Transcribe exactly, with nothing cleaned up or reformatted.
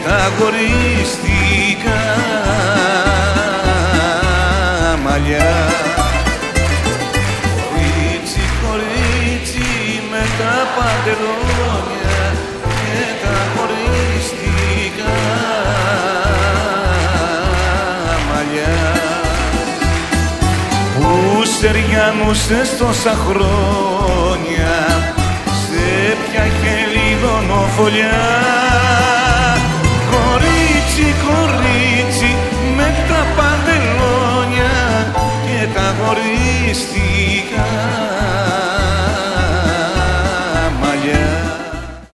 τα χωρίστικα μαλλιά. Κορίτσι, κορίτσι με τα παντελόνια και τα χωρίστικα μαλλιά. Που στεριάνουσες τόσα χρόνια, σε ποια χελιδονοφολιά. Κορίτσι, κορίτσι με τα παντελόνια και τα χωρίστικα